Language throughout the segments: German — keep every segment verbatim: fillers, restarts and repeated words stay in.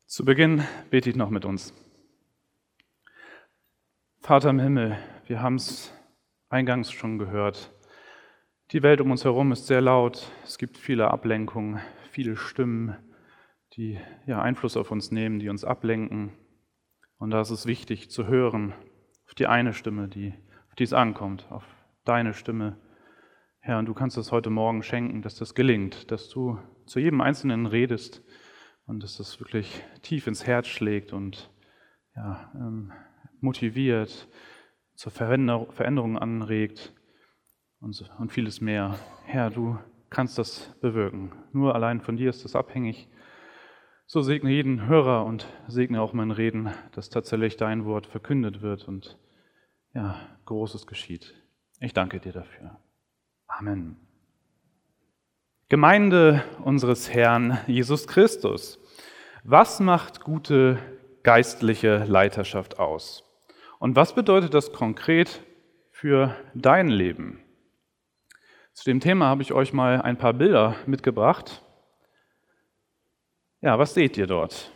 Zu Beginn bete ich noch mit uns. Vater im Himmel, wir haben es eingangs schon gehört. Die Welt um uns herum ist sehr laut. Es gibt viele Ablenkungen, viele Stimmen, die ja, Einfluss auf uns nehmen, die uns ablenken. Und da ist es wichtig zu hören auf die eine Stimme, die, auf die es ankommt, auf deine Stimme. Herr, und du kannst es heute Morgen schenken, dass das gelingt, dass du zu jedem Einzelnen redest und dass das wirklich tief ins Herz schlägt und ja, ähm, motiviert, zur Veränderung anregt und, und vieles mehr. Herr, du kannst das bewirken. Nur allein von dir ist das abhängig. So segne jeden Hörer und segne auch mein Reden, dass tatsächlich dein Wort verkündet wird und ja, Großes geschieht. Ich danke dir dafür. Amen. Gemeinde unseres Herrn Jesus Christus. Was macht gute geistliche Leiterschaft aus? Und was bedeutet das konkret für dein Leben? Zu dem Thema habe ich euch mal ein paar Bilder mitgebracht. Ja, was seht ihr dort?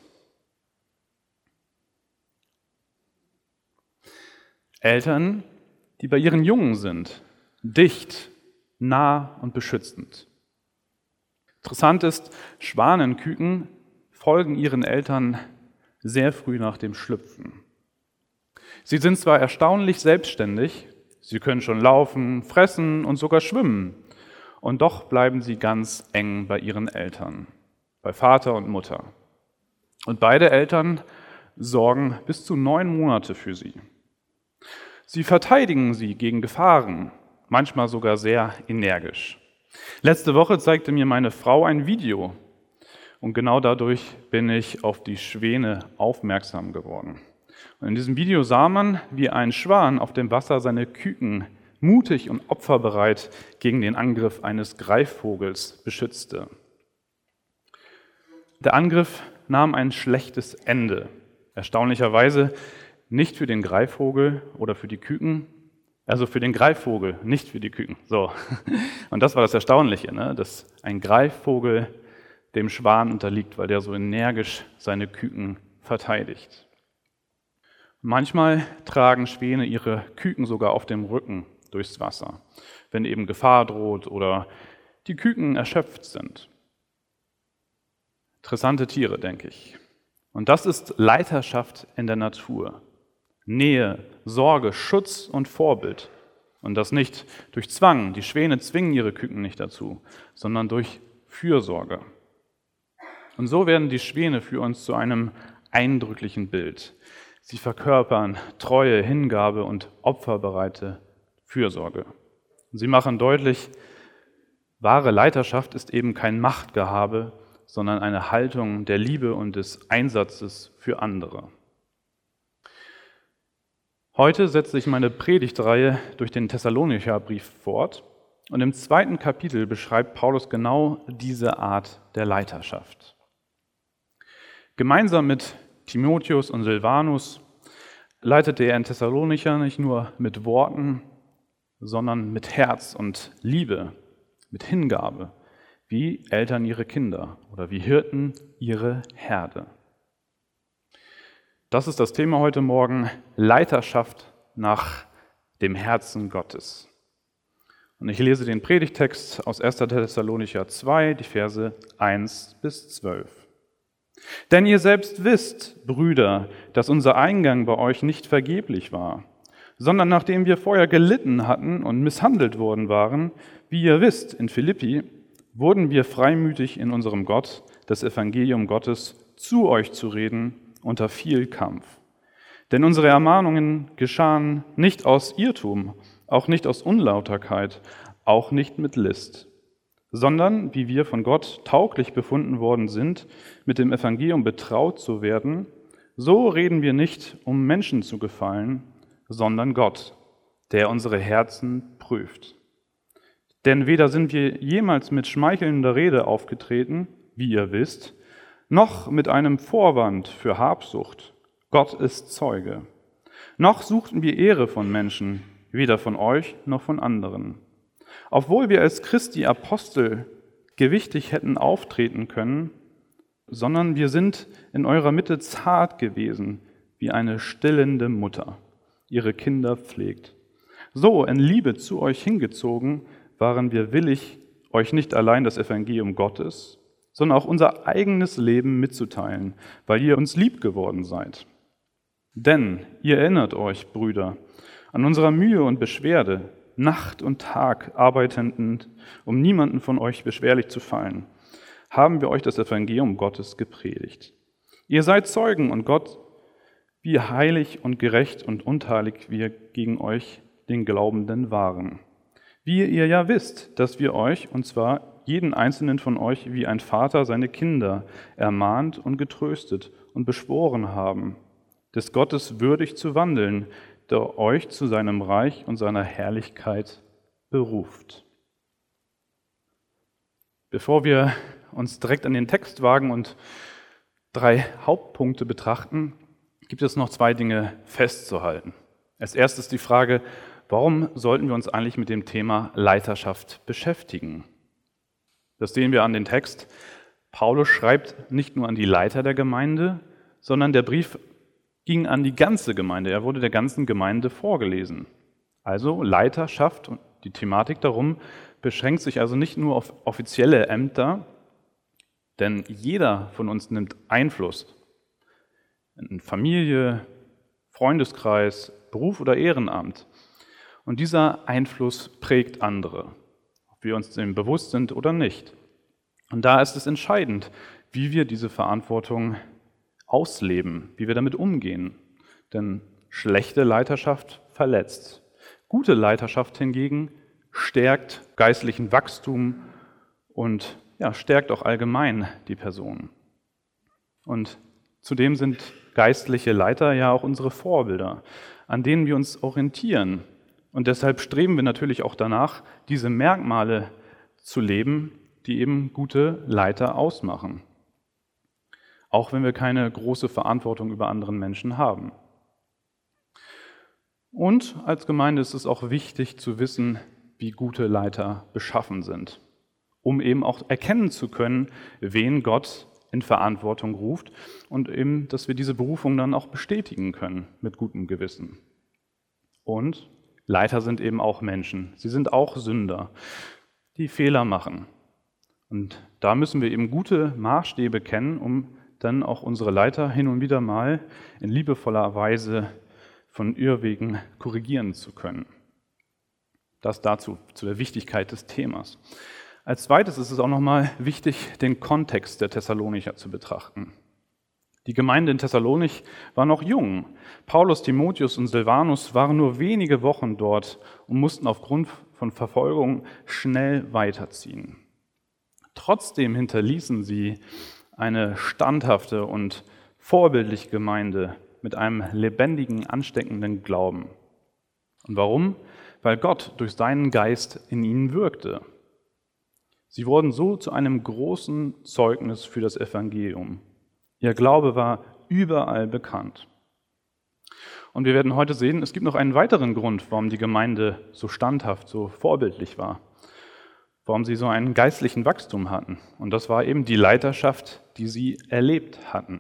Eltern, die bei ihren Jungen sind, dicht, nah und beschützend. Interessant ist, Schwanenküken folgen ihren Eltern sehr früh nach dem Schlüpfen. Sie sind zwar erstaunlich selbstständig, sie können schon laufen, fressen und sogar schwimmen, und doch bleiben sie ganz eng bei ihren Eltern, bei Vater und Mutter. Und beide Eltern sorgen bis zu neun Monate für sie. Sie verteidigen sie gegen Gefahren, manchmal sogar sehr energisch. Letzte Woche zeigte mir meine Frau ein Video und genau dadurch bin ich auf die Schwäne aufmerksam geworden. Und in diesem Video sah man, wie ein Schwan auf dem Wasser seine Küken mutig und opferbereit gegen den Angriff eines Greifvogels beschützte. Der Angriff nahm ein schlechtes Ende. Erstaunlicherweise nicht für den Greifvogel oder für die Küken, also für den Greifvogel, nicht für die Küken. So. Und das war das Erstaunliche, ne? Dass ein Greifvogel dem Schwan unterliegt, weil der so energisch seine Küken verteidigt. Manchmal tragen Schwäne ihre Küken sogar auf dem Rücken durchs Wasser, wenn eben Gefahr droht oder die Küken erschöpft sind. Interessante Tiere, denke ich. Und das ist Leiterschaft in der Natur. Nähe, Sorge, Schutz und Vorbild. Und das nicht durch Zwang. Die Schwäne zwingen ihre Küken nicht dazu, sondern durch Fürsorge. Und so werden die Schwäne für uns zu einem eindrücklichen Bild. Sie verkörpern Treue, Hingabe und opferbereite Fürsorge. Und sie machen deutlich, wahre Leiterschaft ist eben kein Machtgehabe, sondern eine Haltung der Liebe und des Einsatzes für andere. Heute setze ich meine Predigtreihe durch den Thessalonicher Brief fort und im zweiten Kapitel beschreibt Paulus genau diese Art der Leiterschaft. Gemeinsam mit Timotheus und Silvanus leitete er in Thessalonicher nicht nur mit Worten, sondern mit Herz und Liebe, mit Hingabe, wie Eltern ihre Kinder oder wie Hirten ihre Herde. Das ist das Thema heute Morgen, Leiterschaft nach dem Herzen Gottes. Und ich lese den Predigtext aus erster Thessalonicher zwei, die Verse eins bis zwölf. Denn ihr selbst wisst, Brüder, dass unser Eingang bei euch nicht vergeblich war, sondern nachdem wir vorher gelitten hatten und misshandelt worden waren, wie ihr wisst, in Philippi, wurden wir freimütig in unserem Gott, das Evangelium Gottes, zu euch zu reden, unter viel Kampf. Denn unsere Ermahnungen geschahen nicht aus Irrtum, auch nicht aus Unlauterkeit, auch nicht mit List, sondern wie wir von Gott tauglich befunden worden sind, mit dem Evangelium betraut zu werden, so reden wir nicht, um Menschen zu gefallen, sondern Gott, der unsere Herzen prüft. Denn weder sind wir jemals mit schmeichelnder Rede aufgetreten, wie ihr wisst, noch mit einem Vorwand für Habsucht. Gott ist Zeuge. Noch suchten wir Ehre von Menschen, weder von euch noch von anderen. Obwohl wir als Christi Apostel gewichtig hätten auftreten können, sondern wir sind in eurer Mitte zart gewesen, wie eine stillende Mutter ihre Kinder pflegt. So in Liebe zu euch hingezogen waren wir willig, euch nicht allein das Evangelium Gottes, sondern auch unser eigenes Leben mitzuteilen, weil ihr uns lieb geworden seid. Denn ihr erinnert euch, Brüder, an unserer Mühe und Beschwerde, Nacht und Tag arbeitend, um niemanden von euch beschwerlich zu fallen, haben wir euch das Evangelium Gottes gepredigt. Ihr seid Zeugen und Gott, wie heilig und gerecht und untadelig wir gegen euch, den Glaubenden, waren. Wie ihr ja wisst, dass wir euch, und zwar jeden einzelnen von euch, wie ein Vater seine Kinder, ermahnt und getröstet und beschworen haben, des Gottes würdig zu wandeln, der euch zu seinem Reich und seiner Herrlichkeit beruft. Bevor wir uns direkt an den Text wagen und drei Hauptpunkte betrachten, gibt es noch zwei Dinge festzuhalten. Als erstes die Frage, warum sollten wir uns eigentlich mit dem Thema Leiterschaft beschäftigen? Das sehen wir an dem Text. Paulus schreibt nicht nur an die Leiter der Gemeinde, sondern der Brief ging an die ganze Gemeinde. Er wurde der ganzen Gemeinde vorgelesen. Also Leiterschaft und die Thematik darum beschränkt sich also nicht nur auf offizielle Ämter, denn jeder von uns nimmt Einfluss in Familie, Freundeskreis, Beruf oder Ehrenamt. Und dieser Einfluss prägt andere, ob wir uns dem bewusst sind oder nicht. Und da ist es entscheidend, wie wir diese Verantwortung ausleben, wie wir damit umgehen. Denn schlechte Leiterschaft verletzt. Gute Leiterschaft hingegen stärkt geistlichen Wachstum und ja, stärkt auch allgemein die Person. Und zudem sind geistliche Leiter ja auch unsere Vorbilder, an denen wir uns orientieren. Und deshalb streben wir natürlich auch danach, diese Merkmale zu leben, die eben gute Leiter ausmachen. Auch wenn wir keine große Verantwortung über anderen Menschen haben. Und als Gemeinde ist es auch wichtig zu wissen, wie gute Leiter beschaffen sind, um eben auch erkennen zu können, wen Gott in Verantwortung ruft und eben, dass wir diese Berufung dann auch bestätigen können mit gutem Gewissen. Und Leiter sind eben auch Menschen. Sie sind auch Sünder, die Fehler machen. Und da müssen wir eben gute Maßstäbe kennen, um dann auch unsere Leiter hin und wieder mal in liebevoller Weise von Irrwegen korrigieren zu können. Das dazu, zu der Wichtigkeit des Themas. Als zweites ist es auch nochmal wichtig, den Kontext der Thessalonicher zu betrachten. Die Gemeinde in Thessalonich war noch jung. Paulus, Timotheus und Silvanus waren nur wenige Wochen dort und mussten aufgrund von Verfolgung schnell weiterziehen. Trotzdem hinterließen sie eine standhafte und vorbildliche Gemeinde mit einem lebendigen, ansteckenden Glauben. Und warum? Weil Gott durch seinen Geist in ihnen wirkte. Sie wurden so zu einem großen Zeugnis für das Evangelium. Ihr Glaube war überall bekannt. Und wir werden heute sehen, es gibt noch einen weiteren Grund, warum die Gemeinde so standhaft, so vorbildlich war. Warum sie so einen geistlichen Wachstum hatten. Und das war eben die Leiterschaft, die sie erlebt hatten.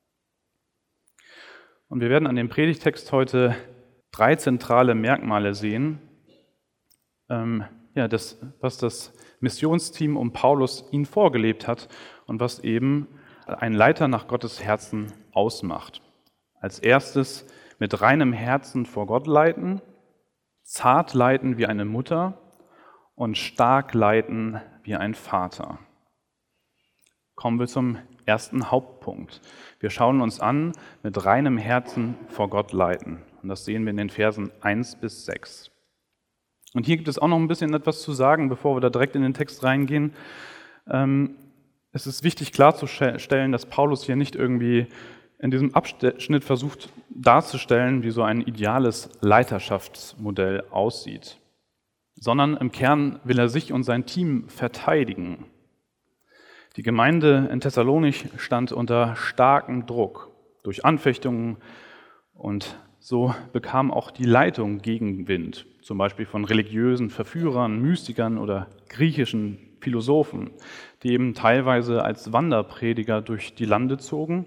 Und wir werden an dem Predigtext heute drei zentrale Merkmale sehen, ähm, ja, das, was das Missionsteam um Paulus ihnen vorgelebt hat und was eben ein Leiter nach Gottes Herzen ausmacht. Als erstes mit reinem Herzen vor Gott leiten, zart leiten wie eine Mutter und stark leiten wie ein Vater. Kommen wir zum ersten Hauptpunkt. Wir schauen uns an, mit reinem Herzen vor Gott leiten. Und das sehen wir in den Versen eins bis sechs. Und hier gibt es auch noch ein bisschen etwas zu sagen, bevor wir da direkt in den Text reingehen. Ähm, es ist wichtig klarzustellen, dass Paulus hier nicht irgendwie in diesem Abschnitt versucht darzustellen, wie so ein ideales Leiterschaftsmodell aussieht, sondern im Kern will er sich und sein Team verteidigen. Die Gemeinde in Thessalonich stand unter starkem Druck durch Anfechtungen und so bekam auch die Leitung Gegenwind, zum Beispiel von religiösen Verführern, Mystikern oder griechischen Philosophen, die eben teilweise als Wanderprediger durch die Lande zogen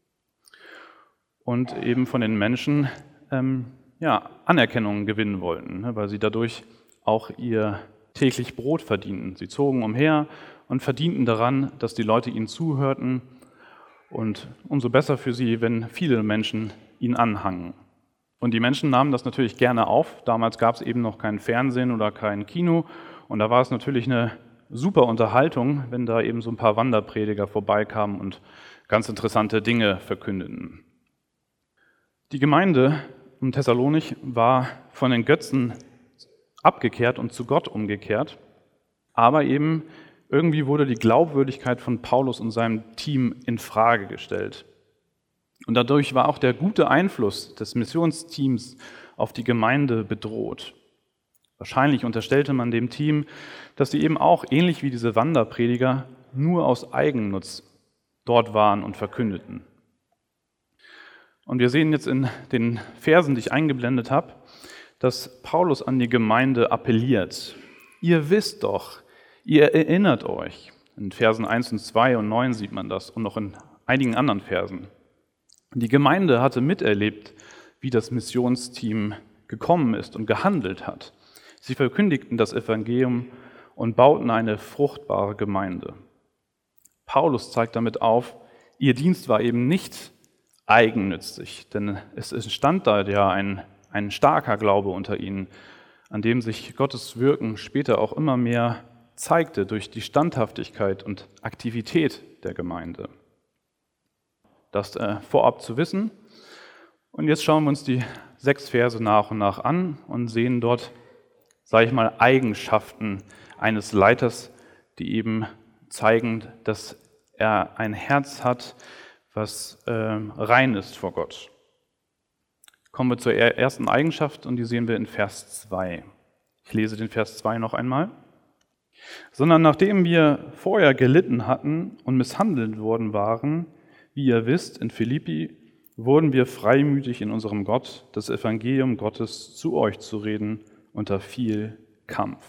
und eben von den Menschen ähm, ja, Anerkennung gewinnen wollten, ne, weil sie dadurch auch ihr täglich Brot verdienten. Sie zogen umher und verdienten daran, dass die Leute ihnen zuhörten und umso besser für sie, wenn viele Menschen ihnen anhangen. Und die Menschen nahmen das natürlich gerne auf. Damals gab es eben noch kein Fernsehen oder kein Kino und da war es natürlich eine super Unterhaltung, wenn da eben so ein paar Wanderprediger vorbeikamen und ganz interessante Dinge verkündeten. Die Gemeinde um Thessalonich war von den Götzen abgekehrt und zu Gott umgekehrt, aber eben irgendwie wurde die Glaubwürdigkeit von Paulus und seinem Team in Frage gestellt. Und dadurch war auch der gute Einfluss des Missionsteams auf die Gemeinde bedroht. Wahrscheinlich unterstellte man dem Team, dass sie eben auch, ähnlich wie diese Wanderprediger, nur aus Eigennutz dort waren und verkündeten. Und wir sehen jetzt in den Versen, die ich eingeblendet habe, dass Paulus an die Gemeinde appelliert. Ihr wisst doch, ihr erinnert euch. In Versen eins und zwei und neun sieht man das und noch in einigen anderen Versen. Die Gemeinde hatte miterlebt, wie das Missionsteam gekommen ist und gehandelt hat. Sie verkündigten das Evangelium und bauten eine fruchtbare Gemeinde. Paulus zeigt damit auf, ihr Dienst war eben nicht eigennützig, denn es entstand da ja ein, ein starker Glaube unter ihnen, an dem sich Gottes Wirken später auch immer mehr zeigte durch die Standhaftigkeit und Aktivität der Gemeinde. Das äh, vorab zu wissen. Und jetzt schauen wir uns die sechs Verse nach und nach an und sehen dort, sage ich mal, Eigenschaften eines Leiters, die eben zeigen, dass er ein Herz hat, was äh, rein ist vor Gott. Kommen wir zur ersten Eigenschaft und die sehen wir in Vers zwei. Ich lese den Vers zwei noch einmal. Sondern nachdem wir vorher gelitten hatten und misshandelt worden waren, wie ihr wisst, in Philippi, wurden wir freimütig in unserem Gott, das Evangelium Gottes zu euch zu reden, unter viel Kampf.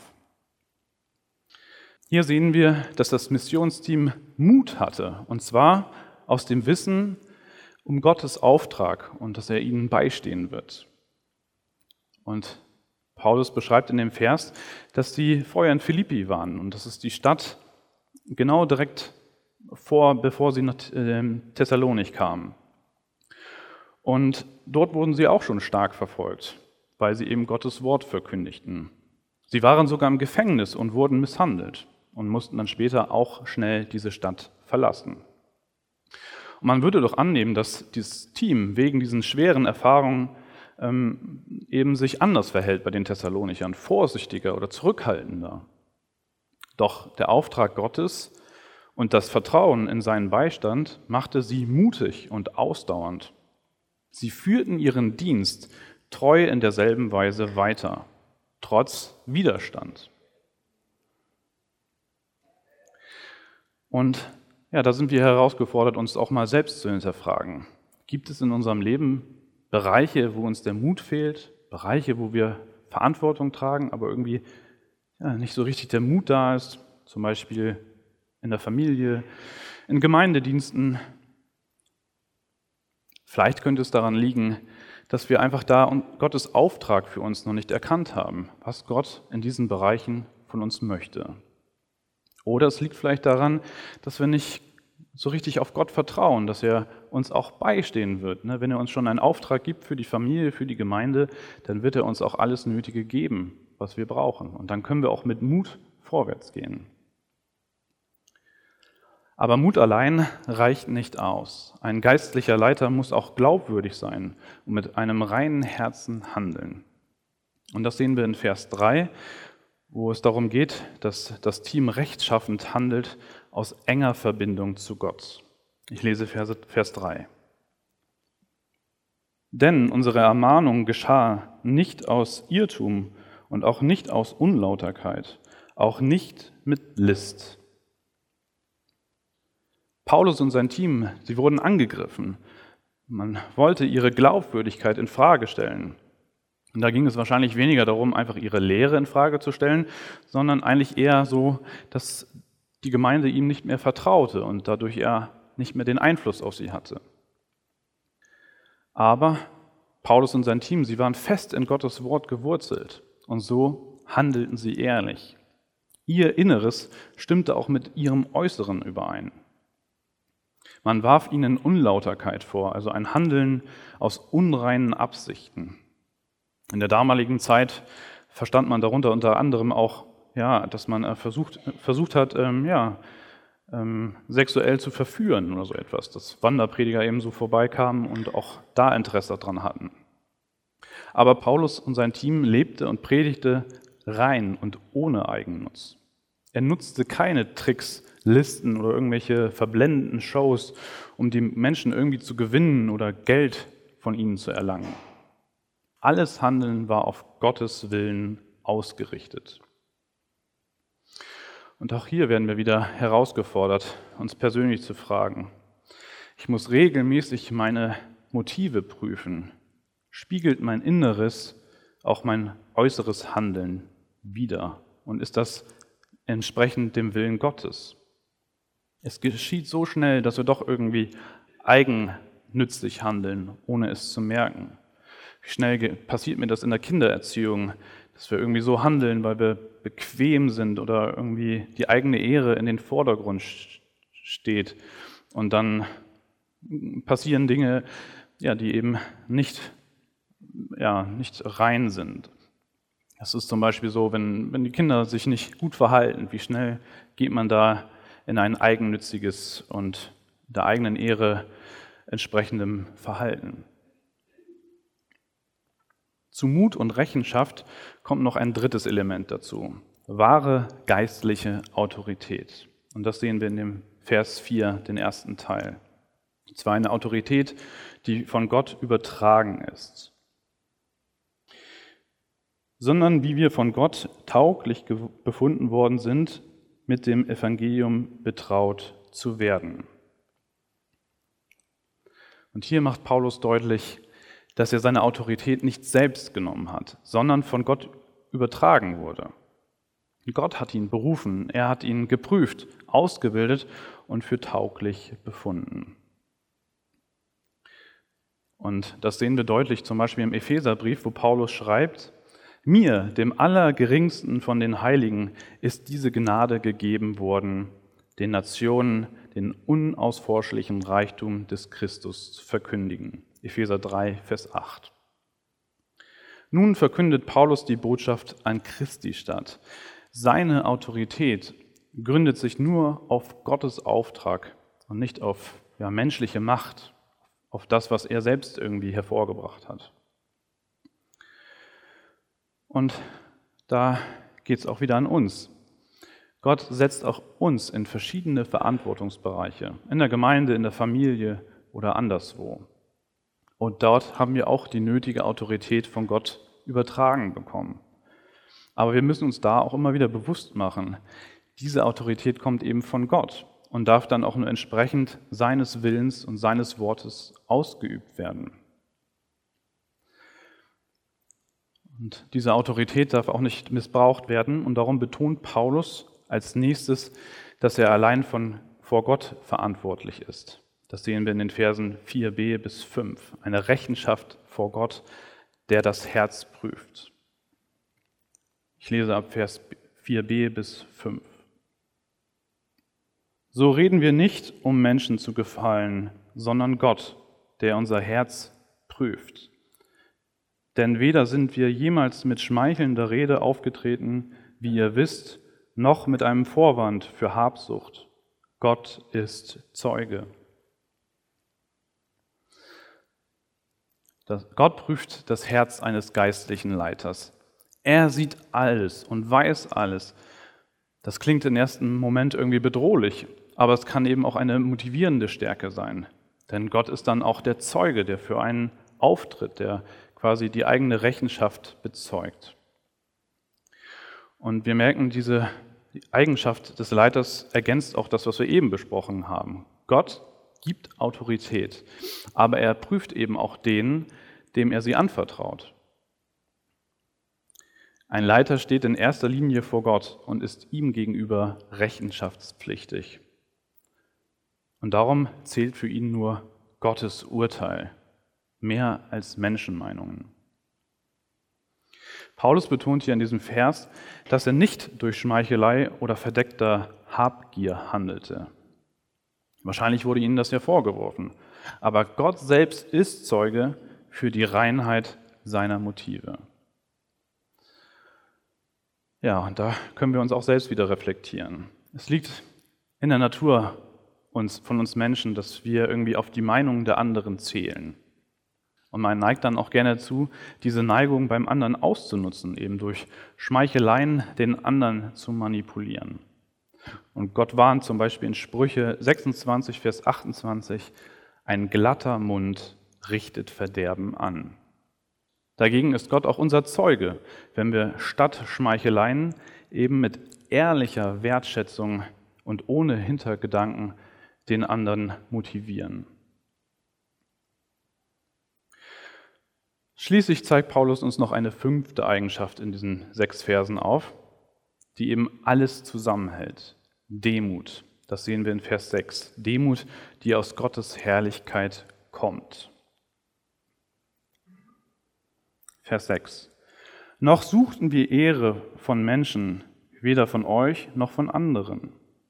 Hier sehen wir, dass das Missionsteam Mut hatte, und zwar aus dem Wissen um Gottes Auftrag und dass er ihnen beistehen wird. Und Paulus beschreibt in dem Vers, dass sie vorher in Philippi waren und das ist die Stadt genau direkt vor, bevor sie nach Thessalonich kamen. Und dort wurden sie auch schon stark verfolgt, weil sie eben Gottes Wort verkündigten. Sie waren sogar im Gefängnis und wurden misshandelt und mussten dann später auch schnell diese Stadt verlassen. Und man würde doch annehmen, dass dieses Team wegen diesen schweren Erfahrungen ähm, eben sich anders verhält bei den Thessalonichern, vorsichtiger oder zurückhaltender. Doch der Auftrag Gottes und das Vertrauen in seinen Beistand machte sie mutig und ausdauernd. Sie führten ihren Dienst treu in derselben Weise weiter, trotz Widerstand. Und ja, da sind wir herausgefordert, uns auch mal selbst zu hinterfragen. Gibt es in unserem Leben Bereiche, wo uns der Mut fehlt, Bereiche, wo wir Verantwortung tragen, aber irgendwie ja, nicht so richtig der Mut da ist, zum Beispiel in der Familie, in Gemeindediensten? Vielleicht könnte es daran liegen, dass wir einfach da Gottes Auftrag für uns noch nicht erkannt haben, was Gott in diesen Bereichen von uns möchte. Oder es liegt vielleicht daran, dass wir nicht so richtig auf Gott vertrauen, dass er uns auch beistehen wird. Wenn er uns schon einen Auftrag gibt für die Familie, für die Gemeinde, dann wird er uns auch alles Nötige geben, was wir brauchen. Und dann können wir auch mit Mut vorwärts gehen. Aber Mut allein reicht nicht aus. Ein geistlicher Leiter muss auch glaubwürdig sein und mit einem reinen Herzen handeln. Und das sehen wir in Vers drei, wo es darum geht, dass das Team rechtschaffend handelt aus enger Verbindung zu Gott. Ich lese Vers, Vers drei. Denn unsere Ermahnung geschah nicht aus Irrtum und auch nicht aus Unlauterkeit, auch nicht mit List. Paulus und sein Team, sie wurden angegriffen. Man wollte ihre Glaubwürdigkeit in Frage stellen. Und da ging es wahrscheinlich weniger darum, einfach ihre Lehre in Frage zu stellen, sondern eigentlich eher so, dass die Gemeinde ihm nicht mehr vertraute und dadurch er nicht mehr den Einfluss auf sie hatte. Aber Paulus und sein Team, sie waren fest in Gottes Wort gewurzelt und so handelten sie ehrlich. Ihr Inneres stimmte auch mit ihrem Äußeren überein. Man warf ihnen Unlauterkeit vor, also ein Handeln aus unreinen Absichten. In der damaligen Zeit verstand man darunter unter anderem auch, ja, dass man versucht, versucht hat, ähm, ja, ähm, sexuell zu verführen oder so etwas, dass Wanderprediger eben so vorbeikamen und auch da Interesse daran hatten. Aber Paulus und sein Team lebte und predigte rein und ohne Eigennutz. Er nutzte keine Tricks, Listen oder irgendwelche verblendenden Shows, um die Menschen irgendwie zu gewinnen oder Geld von ihnen zu erlangen. Alles Handeln war auf Gottes Willen ausgerichtet. Und auch hier werden wir wieder herausgefordert, uns persönlich zu fragen. Ich muss regelmäßig meine Motive prüfen. Spiegelt mein Inneres auch mein äußeres Handeln wider? Und ist das entsprechend dem Willen Gottes? Es geschieht so schnell, dass wir doch irgendwie eigennützig handeln, ohne es zu merken. Wie schnell passiert mir das in der Kindererziehung, dass wir irgendwie so handeln, weil wir bequem sind oder irgendwie die eigene Ehre in den Vordergrund steht. Und dann passieren Dinge, ja, die eben nicht, ja, nicht rein sind. Das ist zum Beispiel so, wenn, wenn die Kinder sich nicht gut verhalten, wie schnell geht man da in ein eigennütziges und der eigenen Ehre entsprechendem Verhalten. Zu Mut und Rechenschaft kommt noch ein drittes Element dazu. Wahre geistliche Autorität. Und das sehen wir in dem Vers vier, den ersten Teil. Und zwar eine Autorität, die von Gott übertragen ist. Sondern wie wir von Gott tauglich befunden worden sind, mit dem Evangelium betraut zu werden. Und hier macht Paulus deutlich, dass er seine Autorität nicht selbst genommen hat, sondern von Gott übertragen wurde. Gott hat ihn berufen, er hat ihn geprüft, ausgebildet und für tauglich befunden. Und das sehen wir deutlich zum Beispiel im Epheserbrief, wo Paulus schreibt: Mir, dem Allergeringsten von den Heiligen, ist diese Gnade gegeben worden, den Nationen den unausforschlichen Reichtum des Christus zu verkündigen. Epheser drei, Vers acht. Nun verkündet Paulus die Botschaft an Christi Stadt. Seine Autorität gründet sich nur auf Gottes Auftrag und nicht auf ja, menschliche Macht, auf das, was er selbst irgendwie hervorgebracht hat. Und da geht es auch wieder an uns. Gott setzt auch uns in verschiedene Verantwortungsbereiche, in der Gemeinde, in der Familie oder anderswo. Und dort haben wir auch die nötige Autorität von Gott übertragen bekommen. Aber wir müssen uns da auch immer wieder bewusst machen, diese Autorität kommt eben von Gott und darf dann auch nur entsprechend seines Willens und seines Wortes ausgeübt werden. Und diese Autorität darf auch nicht missbraucht werden und darum betont Paulus als nächstes, dass er allein von, vor Gott verantwortlich ist. Das sehen wir in den Versen vier b bis fünf. Eine Rechenschaft vor Gott, der das Herz prüft. Ich lese ab Vers vier b bis fünf. So reden wir nicht, um Menschen zu gefallen, sondern Gott, der unser Herz prüft. Denn weder sind wir jemals mit schmeichelnder Rede aufgetreten, wie ihr wisst, noch mit einem Vorwand für Habsucht. Gott ist Zeuge. Das, Gott prüft das Herz eines geistlichen Leiters. Er sieht alles und weiß alles. Das klingt im ersten Moment irgendwie bedrohlich, aber es kann eben auch eine motivierende Stärke sein. Denn Gott ist dann auch der Zeuge, der für einen auftritt, der quasi die eigene Rechenschaft bezeugt. Und wir merken, diese Eigenschaft des Leiters ergänzt auch das, was wir eben besprochen haben. Gott gibt Autorität, aber er prüft eben auch den, dem er sie anvertraut. Ein Leiter steht in erster Linie vor Gott und ist ihm gegenüber rechenschaftspflichtig. Und darum zählt für ihn nur Gottes Urteil, mehr als Menschenmeinungen. Paulus betont hier in diesem Vers, dass er nicht durch Schmeichelei oder verdeckter Habgier handelte. Wahrscheinlich wurde ihnen das ja vorgeworfen, aber Gott selbst ist Zeuge für die Reinheit seiner Motive. Ja, und da können wir uns auch selbst wieder reflektieren. Es liegt in der Natur uns, von uns Menschen, dass wir irgendwie auf die Meinung der anderen zählen. Und man neigt dann auch gerne dazu, diese Neigung beim anderen auszunutzen, eben durch Schmeicheleien den anderen zu manipulieren. Und Gott warnt zum Beispiel in Sprüche sechsundzwanzig, Vers achtundzwanzig, ein glatter Mund richtet Verderben an. Dagegen ist Gott auch unser Zeuge, wenn wir statt Schmeicheleien eben mit ehrlicher Wertschätzung und ohne Hintergedanken den anderen motivieren. Schließlich zeigt Paulus uns noch eine fünfte Eigenschaft in diesen sechs Versen auf, die eben alles zusammenhält. Demut. Das sehen wir in Vers sechs. Demut, die aus Gottes Herrlichkeit kommt. Vers sechs. Noch suchten wir Ehre von Menschen, weder von euch noch von anderen.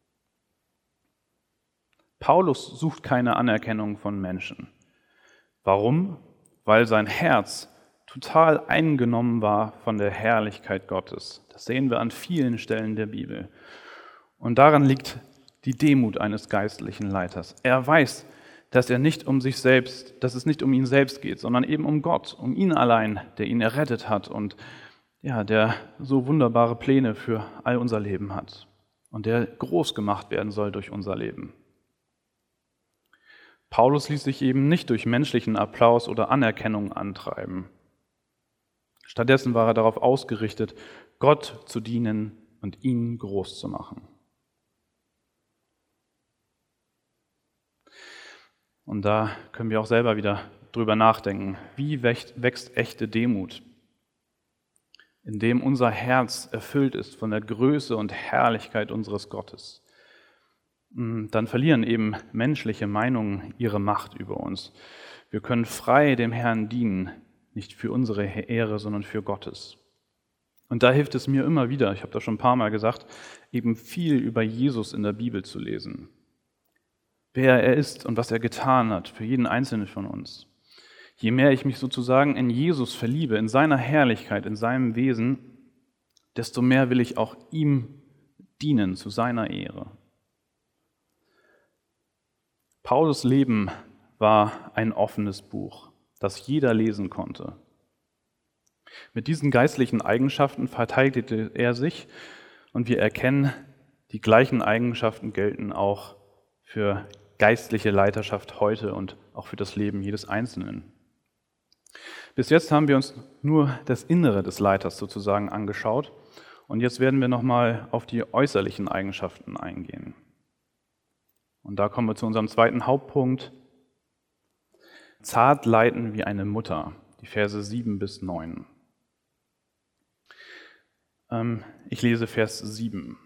Paulus sucht keine Anerkennung von Menschen. Warum? Weil sein Herz total eingenommen war von der Herrlichkeit Gottes. Das sehen wir an vielen Stellen der Bibel. Und daran liegt die Demut eines geistlichen Leiters. Er weiß, dass er nicht um sich selbst, dass es nicht um ihn selbst geht, sondern eben um Gott, um ihn allein, der ihn errettet hat und ja, der so wunderbare Pläne für all unser Leben hat und der groß gemacht werden soll durch unser Leben. Paulus ließ sich eben nicht durch menschlichen Applaus oder Anerkennung antreiben. Stattdessen war er darauf ausgerichtet, Gott zu dienen und ihn groß zu machen. Und da können wir auch selber wieder drüber nachdenken. Wie wächst echte Demut? Indem unser Herz erfüllt ist von der Größe und Herrlichkeit unseres Gottes. Dann verlieren eben menschliche Meinungen ihre Macht über uns. Wir können frei dem Herrn dienen, nicht für unsere Ehre, sondern für Gottes. Und da hilft es mir immer wieder, ich habe das schon ein paar Mal gesagt, eben viel über Jesus in der Bibel zu lesen. Wer er ist und was er getan hat für jeden Einzelnen von uns. Je mehr ich mich sozusagen in Jesus verliebe, in seiner Herrlichkeit, in seinem Wesen, desto mehr will ich auch ihm dienen, zu seiner Ehre. Paulus' Leben war ein offenes Buch, das jeder lesen konnte. Mit diesen geistlichen Eigenschaften verteidigte er sich und wir erkennen, die gleichen Eigenschaften gelten auch für geistliche Leiterschaft heute und auch für das Leben jedes Einzelnen. Bis jetzt haben wir uns nur das Innere des Leiters sozusagen angeschaut und jetzt werden wir nochmal auf die äußerlichen Eigenschaften eingehen. Und da kommen wir zu unserem zweiten Hauptpunkt. Zart leiten wie eine Mutter, die Verse sieben bis neun. Ich lese Vers sieben.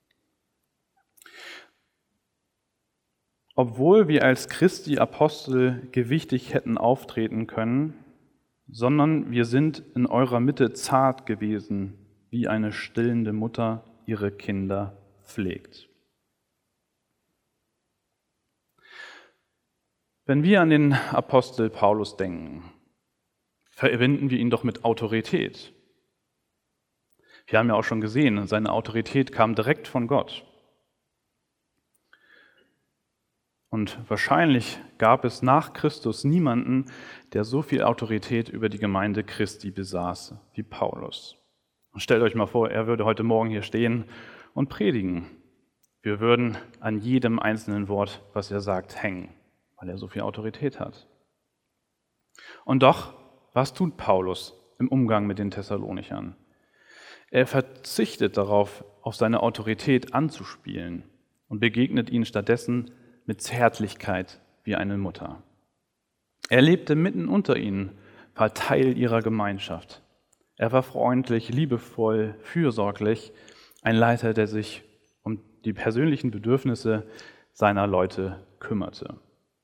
Obwohl wir als Christi Apostel gewichtig hätten auftreten können, sondern wir sind in eurer Mitte zart gewesen, wie eine stillende Mutter ihre Kinder pflegt. Wenn wir an den Apostel Paulus denken, verbinden wir ihn doch mit Autorität. Wir haben ja auch schon gesehen, seine Autorität kam direkt von Gott. Und wahrscheinlich gab es nach Christus niemanden, der so viel Autorität über die Gemeinde Christi besaß wie Paulus. Und stellt euch mal vor, er würde heute Morgen hier stehen und predigen. Wir würden an jedem einzelnen Wort, was er sagt, hängen, weil er so viel Autorität hat. Und doch, was tut Paulus im Umgang mit den Thessalonichern? Er verzichtet darauf, auf seine Autorität anzuspielen und begegnet ihnen stattdessen mit Zärtlichkeit wie eine Mutter. Er lebte mitten unter ihnen, war Teil ihrer Gemeinschaft. Er war freundlich, liebevoll, fürsorglich, ein Leiter, der sich um die persönlichen Bedürfnisse seiner Leute kümmerte.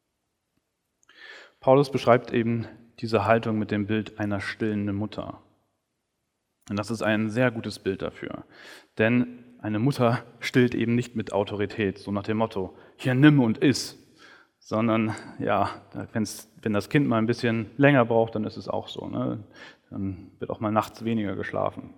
Paulus beschreibt eben diese Haltung mit dem Bild einer stillenden Mutter. Und das ist ein sehr gutes Bild dafür. Denn eine Mutter stillt eben nicht mit Autorität, so nach dem Motto, hier nimm und iss. Sondern, ja, wenn's, wenn das Kind mal ein bisschen länger braucht, dann ist es auch so. Ne? Dann wird auch mal nachts weniger geschlafen.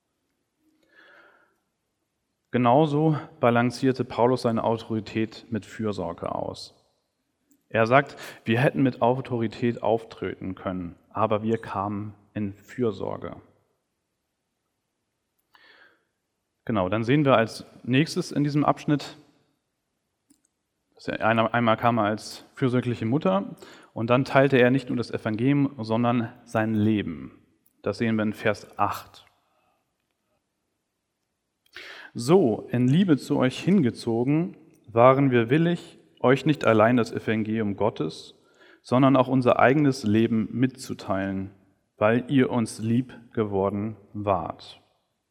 Genauso balancierte Paulus seine Autorität mit Fürsorge aus. Er sagt, wir hätten mit Autorität auftreten können, aber wir kamen in Fürsorge. Genau, dann sehen wir als nächstes in diesem Abschnitt, dass er einmal kam er als fürsorgliche Mutter und dann teilte er nicht nur das Evangelium, sondern sein Leben. Das sehen wir in Vers acht. So, in Liebe zu euch hingezogen, waren wir willig, euch nicht allein das Evangelium Gottes, sondern auch unser eigenes Leben mitzuteilen, weil ihr uns lieb geworden wart.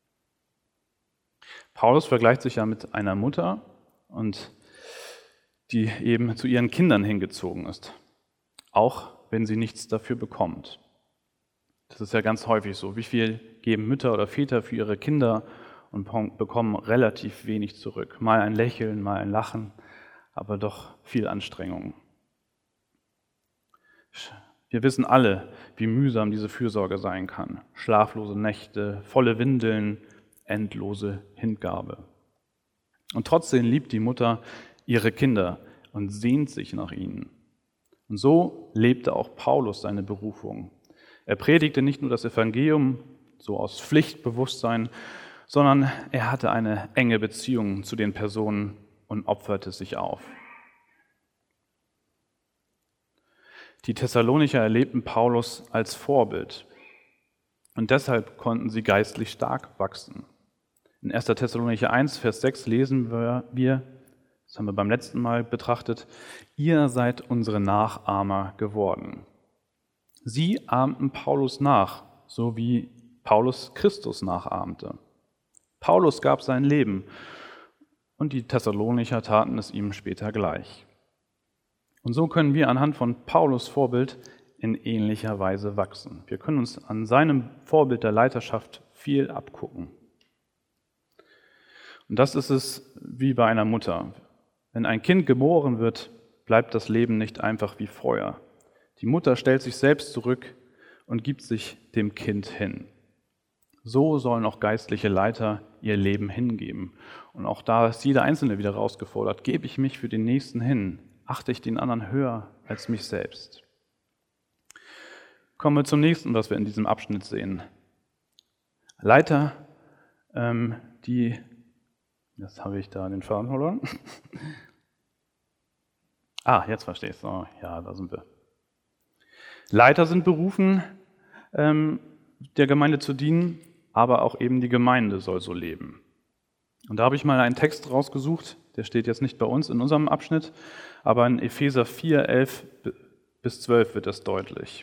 Paulus vergleicht sich ja mit einer Mutter, und die eben zu ihren Kindern hingezogen ist, auch wenn sie nichts dafür bekommt. Das ist ja ganz häufig so. Wie viel geben Mütter oder Väter für ihre Kinder und bekommen relativ wenig zurück? Mal ein Lächeln, mal ein Lachen, aber doch viel Anstrengung. Wir wissen alle, wie mühsam diese Fürsorge sein kann. Schlaflose Nächte, volle Windeln, endlose Hingabe. Und trotzdem liebt die Mutter ihre Kinder und sehnt sich nach ihnen. Und so lebte auch Paulus seine Berufung. Er predigte nicht nur das Evangelium, so aus Pflichtbewusstsein, sondern er hatte eine enge Beziehung zu den Personen und opferte sich auf. Die Thessalonicher erlebten Paulus als Vorbild und deshalb konnten sie geistlich stark wachsen. In erster Thessalonicher eins, Vers sechs lesen wir, das haben wir beim letzten Mal betrachtet, ihr seid unsere Nachahmer geworden. Sie ahmten Paulus nach, so wie Paulus Christus nachahmte. Paulus gab sein Leben und die Thessalonicher taten es ihm später gleich. Und so können wir anhand von Paulus Vorbild in ähnlicher Weise wachsen. Wir können uns an seinem Vorbild der Leiterschaft viel abgucken. Und das ist es wie bei einer Mutter. Wenn ein Kind geboren wird, bleibt das Leben nicht einfach wie vorher. Die Mutter stellt sich selbst zurück und gibt sich dem Kind hin. So sollen auch geistliche Leiter ihr Leben hingeben. Und auch da ist jeder Einzelne wieder herausgefordert. Gebe ich mich für den Nächsten hin? Achte ich den anderen höher als mich selbst? Kommen wir zum nächsten, was wir in diesem Abschnitt sehen. Leiter, ähm, die, jetzt habe ich da den Faden verloren. ah, jetzt verstehe ich es. Oh, ja, da sind wir. Leiter sind berufen, ähm, der Gemeinde zu dienen, aber auch eben die Gemeinde soll so leben. Und da habe ich mal einen Text rausgesucht, der steht jetzt nicht bei uns in unserem Abschnitt, aber in Epheser vier, elf bis zwölf wird das deutlich.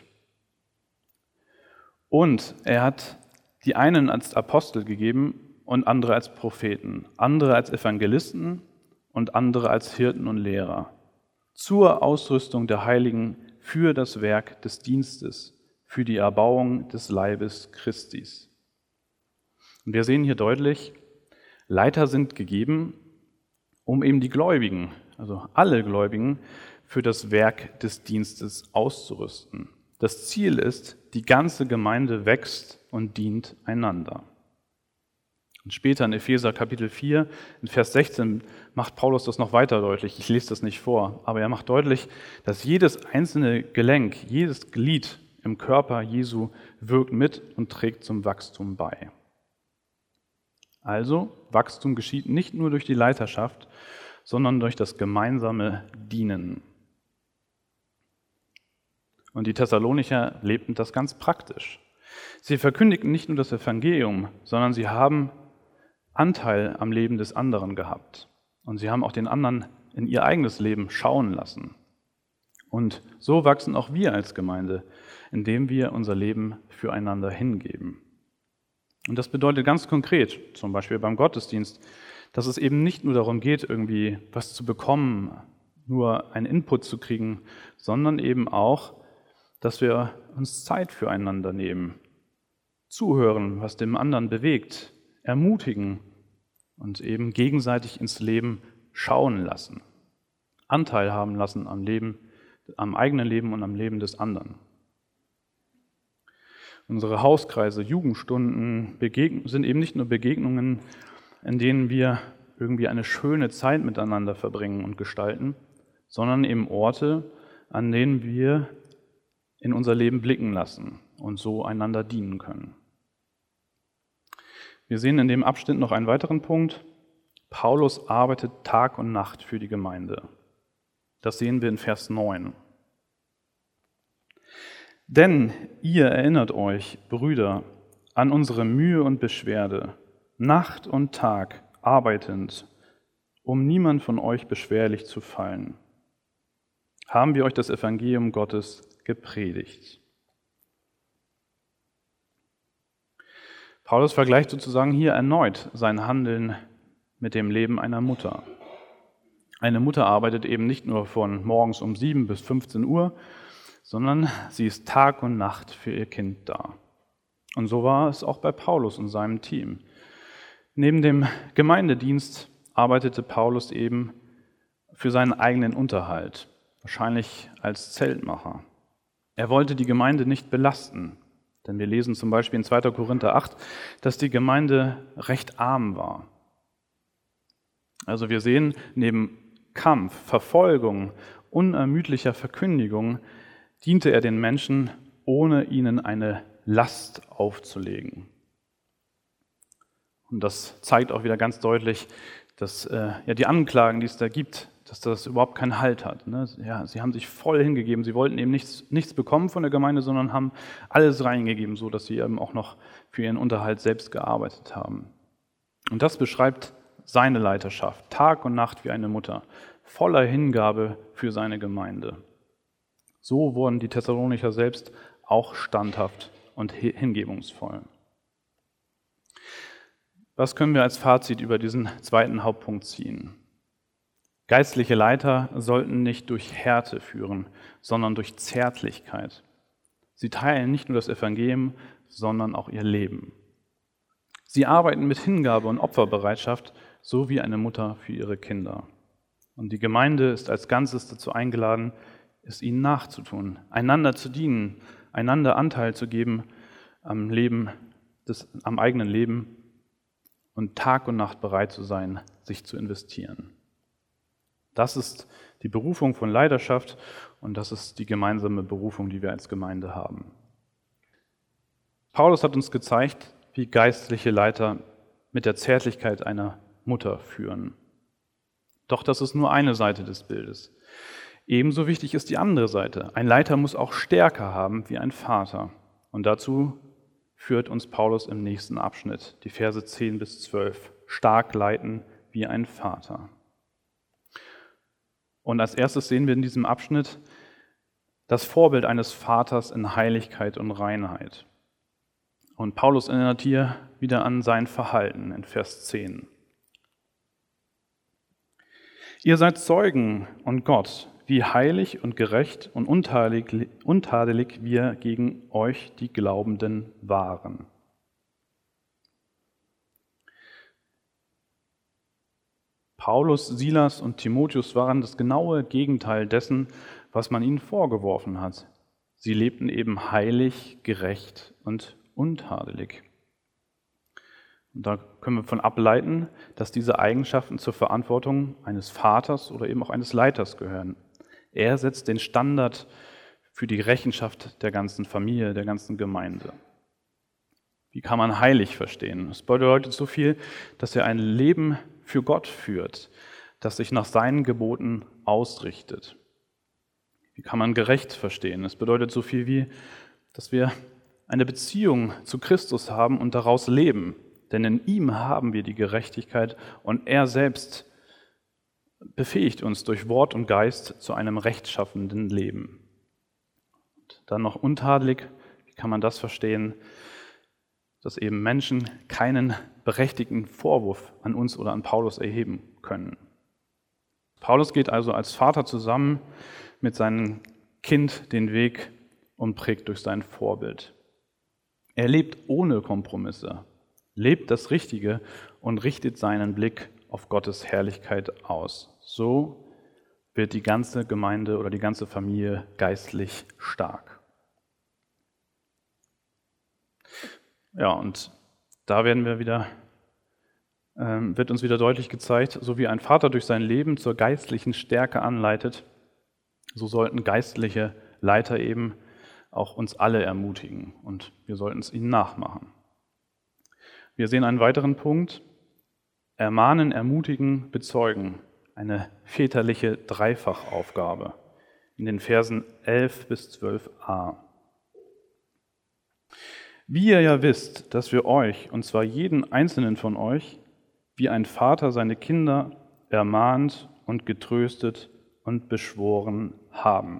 Und er hat die einen als Apostel gegeben und andere als Propheten, andere als Evangelisten und andere als Hirten und Lehrer, zur Ausrüstung der Heiligen für das Werk des Dienstes, für die Erbauung des Leibes Christis. Und wir sehen hier deutlich, Leiter sind gegeben, um eben die Gläubigen, also alle Gläubigen, für das Werk des Dienstes auszurüsten. Das Ziel ist, die ganze Gemeinde wächst und dient einander. Und später in Epheser Kapitel vier, in Vers sechzehn, macht Paulus das noch weiter deutlich. Ich lese das nicht vor, aber er macht deutlich, dass jedes einzelne Gelenk, jedes Glied im Körper Jesu wirkt mit und trägt zum Wachstum bei. Also, Wachstum geschieht nicht nur durch die Leiterschaft, sondern durch das gemeinsame Dienen. Und die Thessalonicher lebten das ganz praktisch. Sie verkündigten nicht nur das Evangelium, sondern sie haben Anteil am Leben des anderen gehabt. Und sie haben auch den anderen in ihr eigenes Leben schauen lassen. Und so wachsen auch wir als Gemeinde, indem wir unser Leben füreinander hingeben. Und das bedeutet ganz konkret, zum Beispiel beim Gottesdienst, dass es eben nicht nur darum geht, irgendwie was zu bekommen, nur einen Input zu kriegen, sondern eben auch, dass wir uns Zeit füreinander nehmen, zuhören, was dem anderen bewegt, ermutigen und eben gegenseitig ins Leben schauen lassen, Anteil haben lassen am Leben, am eigenen Leben und am Leben des anderen. Unsere Hauskreise, Jugendstunden begegn- sind eben nicht nur Begegnungen, in denen wir irgendwie eine schöne Zeit miteinander verbringen und gestalten, sondern eben Orte, an denen wir in unser Leben blicken lassen und so einander dienen können. Wir sehen in dem Abschnitt noch einen weiteren Punkt. Paulus arbeitet Tag und Nacht für die Gemeinde. Das sehen wir in Vers neun. Denn ihr erinnert euch, Brüder, an unsere Mühe und Beschwerde, Nacht und Tag arbeitend, um niemand von euch beschwerlich zu fallen. Haben wir euch das Evangelium Gottes gepredigt. Paulus vergleicht sozusagen hier erneut sein Handeln mit dem Leben einer Mutter. Eine Mutter arbeitet eben nicht nur von morgens um sieben bis fünfzehn Uhr, sondern sie ist Tag und Nacht für ihr Kind da. Und so war es auch bei Paulus und seinem Team. Neben dem Gemeindedienst arbeitete Paulus eben für seinen eigenen Unterhalt, wahrscheinlich als Zeltmacher. Er wollte die Gemeinde nicht belasten, denn wir lesen zum Beispiel in zweiter Korinther acht, dass die Gemeinde recht arm war. Also wir sehen, neben Kampf, Verfolgung, unermüdlicher Verkündigung diente er den Menschen, ohne ihnen eine Last aufzulegen. Und das zeigt auch wieder ganz deutlich, dass äh, ja, die Anklagen, die es da gibt, dass das überhaupt keinen Halt hat. Ne? Ja, sie haben sich voll hingegeben. Sie wollten eben nichts, nichts bekommen von der Gemeinde, sondern haben alles reingegeben, so dass sie eben auch noch für ihren Unterhalt selbst gearbeitet haben. Und das beschreibt seine Leiterschaft, Tag und Nacht wie eine Mutter, voller Hingabe für seine Gemeinde. So wurden die Thessalonicher selbst auch standhaft und hingebungsvoll. Was können wir als Fazit über diesen zweiten Hauptpunkt ziehen? Geistliche Leiter sollten nicht durch Härte führen, sondern durch Zärtlichkeit. Sie teilen nicht nur das Evangelium, sondern auch ihr Leben. Sie arbeiten mit Hingabe und Opferbereitschaft, so wie eine Mutter für ihre Kinder. Und die Gemeinde ist als Ganzes dazu eingeladen, es ihnen nachzutun, einander zu dienen, einander Anteil zu geben am Leben, des, am eigenen Leben und Tag und Nacht bereit zu sein, sich zu investieren. Das ist die Berufung von Leiterschaft und das ist die gemeinsame Berufung, die wir als Gemeinde haben. Paulus hat uns gezeigt, wie geistliche Leiter mit der Zärtlichkeit einer Mutter führen. Doch das ist nur eine Seite des Bildes. Ebenso wichtig ist die andere Seite. Ein Leiter muss auch Stärke haben wie ein Vater. Und dazu führt uns Paulus im nächsten Abschnitt, die Verse zehn bis zwölf. Stark leiten wie ein Vater. Und als erstes sehen wir in diesem Abschnitt das Vorbild eines Vaters in Heiligkeit und Reinheit. Und Paulus erinnert hier wieder an sein Verhalten in Vers zehn. Ihr seid Zeugen und Gott, wie heilig und gerecht und untadelig, untadelig wir gegen euch, die Glaubenden, waren. Paulus, Silas und Timotheus waren das genaue Gegenteil dessen, was man ihnen vorgeworfen hat. Sie lebten eben heilig, gerecht und untadelig. Und da können wir von ableiten, dass diese Eigenschaften zur Verantwortung eines Vaters oder eben auch eines Leiters gehören. Er setzt den Standard für die Rechenschaft der ganzen Familie, der ganzen Gemeinde. Wie kann man heilig verstehen? Es bedeutet so viel, dass er ein Leben für Gott führt, das sich nach seinen Geboten ausrichtet. Wie kann man gerecht verstehen? Es bedeutet so viel wie, dass wir eine Beziehung zu Christus haben und daraus leben. Denn in ihm haben wir die Gerechtigkeit und er selbst befähigt uns durch Wort und Geist zu einem rechtschaffenden Leben. Und dann noch untadelig, wie kann man das verstehen? dass eben Menschen keinen berechtigten Vorwurf an uns oder an Paulus erheben können. Paulus geht also als Vater zusammen mit seinem Kind den Weg und prägt durch sein Vorbild. Er lebt ohne Kompromisse, lebt das Richtige und richtet seinen Blick auf Gottes Herrlichkeit aus. So wird die ganze Gemeinde oder die ganze Familie geistlich stark. Ja, und da werden wir wieder, ähm, wird uns wieder deutlich gezeigt, so wie ein Vater durch sein Leben zur geistlichen Stärke anleitet, so sollten geistliche Leiter eben auch uns alle ermutigen und wir sollten es ihnen nachmachen. Wir sehen einen weiteren Punkt: Ermahnen, ermutigen, bezeugen. Eine väterliche Dreifachaufgabe in den Versen elf bis zwölf a. Wie ihr ja wisst, dass wir euch, und zwar jeden einzelnen von euch, wie ein Vater seine Kinder ermahnt und getröstet und beschworen haben.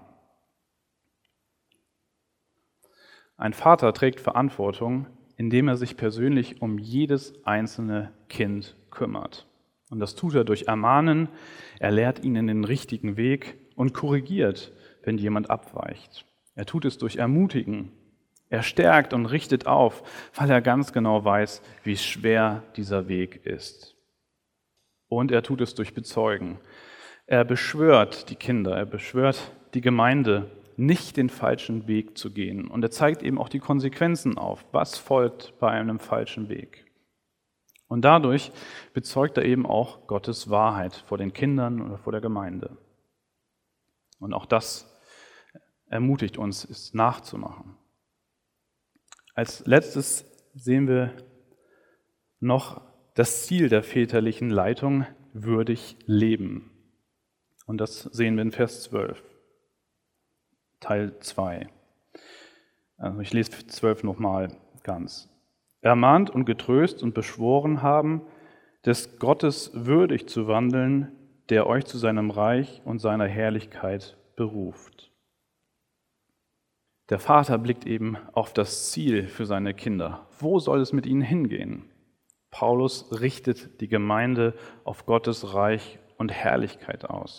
Ein Vater trägt Verantwortung, indem er sich persönlich um jedes einzelne Kind kümmert. Und das tut er durch Ermahnen, er lehrt ihnen den richtigen Weg und korrigiert, wenn jemand abweicht. Er tut es durch Ermutigen, er stärkt und richtet auf, weil er ganz genau weiß, wie schwer dieser Weg ist. Und er tut es durch Bezeugen. Er beschwört die Kinder, er beschwört die Gemeinde, nicht den falschen Weg zu gehen. Und er zeigt eben auch die Konsequenzen auf, was folgt bei einem falschen Weg. Und dadurch bezeugt er eben auch Gottes Wahrheit vor den Kindern oder vor der Gemeinde. Und auch das ermutigt uns, es nachzumachen. Als letztes sehen wir noch das Ziel der väterlichen Leitung: würdig leben. Und das sehen wir in Vers zwölf, Teil zwei. Also ich lese zwölf nochmal ganz. Ermahnt und getröst und beschworen haben, des Gottes würdig zu wandeln, der euch zu seinem Reich und seiner Herrlichkeit beruft. Der Vater blickt eben auf das Ziel für seine Kinder. Wo soll es mit ihnen hingehen? Paulus richtet die Gemeinde auf Gottes Reich und Herrlichkeit aus.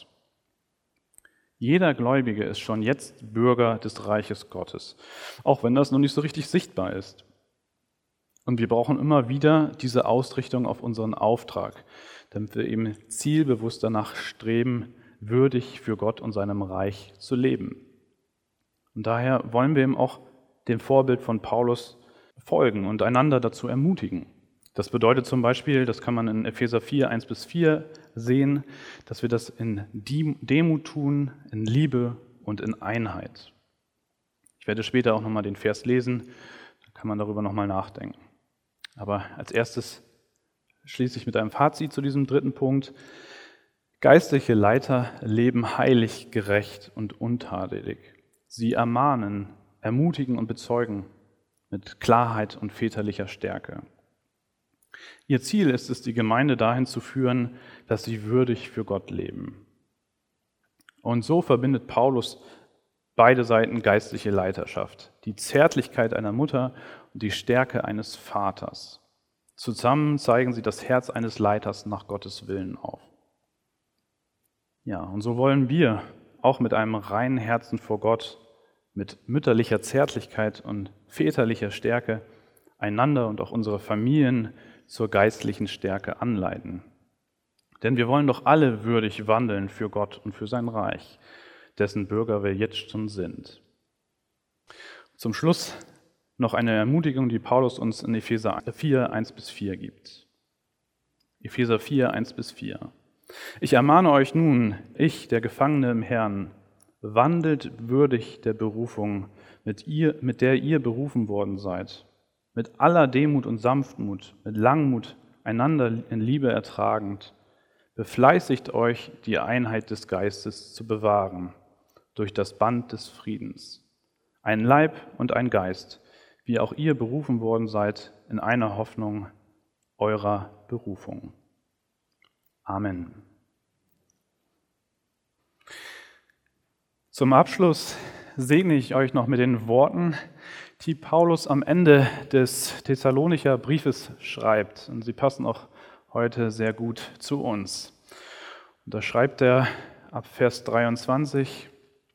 Jeder Gläubige ist schon jetzt Bürger des Reiches Gottes, auch wenn das noch nicht so richtig sichtbar ist. Und wir brauchen immer wieder diese Ausrichtung auf unseren Auftrag, damit wir eben zielbewusst danach streben, würdig für Gott und seinem Reich zu leben. Und daher wollen wir eben auch dem Vorbild von Paulus folgen und einander dazu ermutigen. Das bedeutet zum Beispiel, das kann man in Epheser vier, eins bis vier sehen, dass wir das in Demut tun, in Liebe und in Einheit. Ich werde später auch nochmal den Vers lesen, da kann man darüber nochmal nachdenken. Aber als erstes schließe ich mit einem Fazit zu diesem dritten Punkt. Geistliche Leiter leben heilig, gerecht und untadelig. Sie ermahnen, ermutigen und bezeugen mit Klarheit und väterlicher Stärke. Ihr Ziel ist es, die Gemeinde dahin zu führen, dass sie würdig für Gott leben. Und so verbindet Paulus beide Seiten geistliche Leiterschaft, die Zärtlichkeit einer Mutter und die Stärke eines Vaters. Zusammen zeigen sie das Herz eines Leiters nach Gottes Willen auf. Ja, und so wollen wir auch mit einem reinen Herzen vor Gott, mit mütterlicher Zärtlichkeit und väterlicher Stärke einander und auch unsere Familien zur geistlichen Stärke anleiten. Denn wir wollen doch alle würdig wandeln für Gott und für sein Reich, dessen Bürger wir jetzt schon sind. Zum Schluss noch eine Ermutigung, die Paulus uns in Epheser vier, eins bis vier gibt. Epheser vier, eins bis vier. Ich ermahne euch nun, ich, der Gefangene im Herrn, wandelt würdig der Berufung, mit, ihr, mit der ihr berufen worden seid, mit aller Demut und Sanftmut, mit Langmut, einander in Liebe ertragend, befleißigt euch, die Einheit des Geistes zu bewahren, durch das Band des Friedens. Ein Leib und ein Geist, wie auch ihr berufen worden seid, in einer Hoffnung eurer Berufung. Amen. Zum Abschluss segne ich euch noch mit den Worten, die Paulus am Ende des Thessalonicher Briefes schreibt. Und sie passen auch heute sehr gut zu uns. Und da schreibt er ab Vers dreiundzwanzig: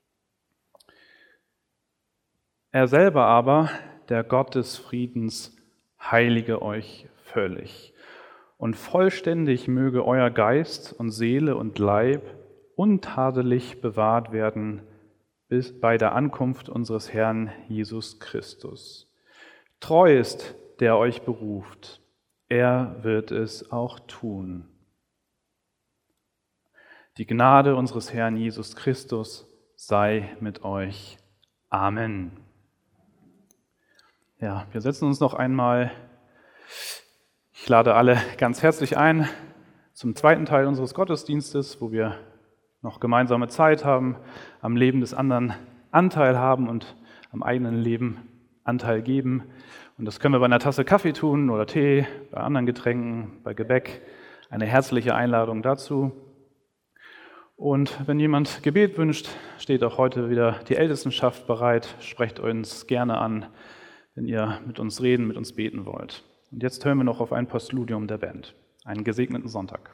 Er selber aber, der Gott des Friedens, heilige euch völlig. Und vollständig möge euer Geist und Seele und Leib untadelig bewahrt werden bis bei der Ankunft unseres Herrn Jesus Christus. Treu ist, der euch beruft. Er wird es auch tun. Die Gnade unseres Herrn Jesus Christus sei mit euch. Amen. Ja, wir setzen uns noch einmal. Ich lade alle ganz herzlich ein zum zweiten Teil unseres Gottesdienstes, wo wir noch gemeinsame Zeit haben, am Leben des anderen Anteil haben und am eigenen Leben Anteil geben. Und das können wir bei einer Tasse Kaffee tun oder Tee, bei anderen Getränken, bei Gebäck. Eine herzliche Einladung dazu. Und wenn jemand Gebet wünscht, steht auch heute wieder die Ältestenschaft bereit. Sprecht uns gerne an, wenn ihr mit uns reden, mit uns beten wollt. Und jetzt hören wir noch auf ein Postludium der Band. Einen gesegneten Sonntag.